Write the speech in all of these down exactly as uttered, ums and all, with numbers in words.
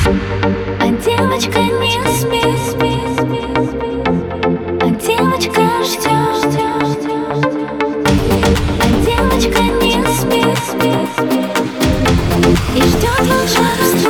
А девочка не спит, а девочка ждет, а девочка не спит и ждет волшебства.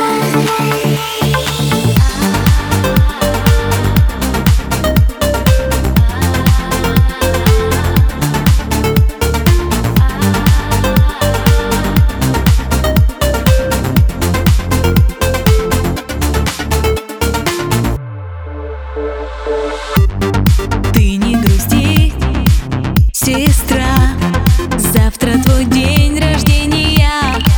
Ты не грусти, сестра, завтра твой день рождения.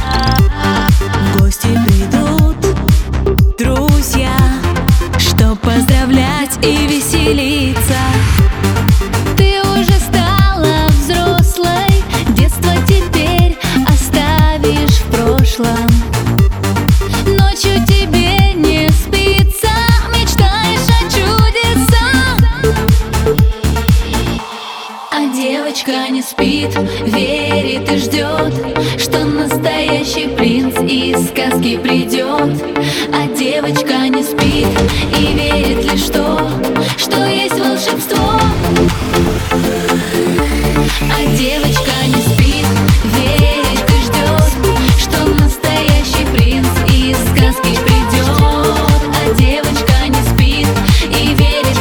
В гости придут друзья, чтоб поздравлять и веселиться. Ты уже стала взрослой, детство теперь оставишь в прошлом. Ночью тебе не спится, мечтаешь о чудесах. А девочка не спит, верит и ждет, что настоящий принц из сказки придет. А девочка не спит и верит лишь в то, что есть волшебство.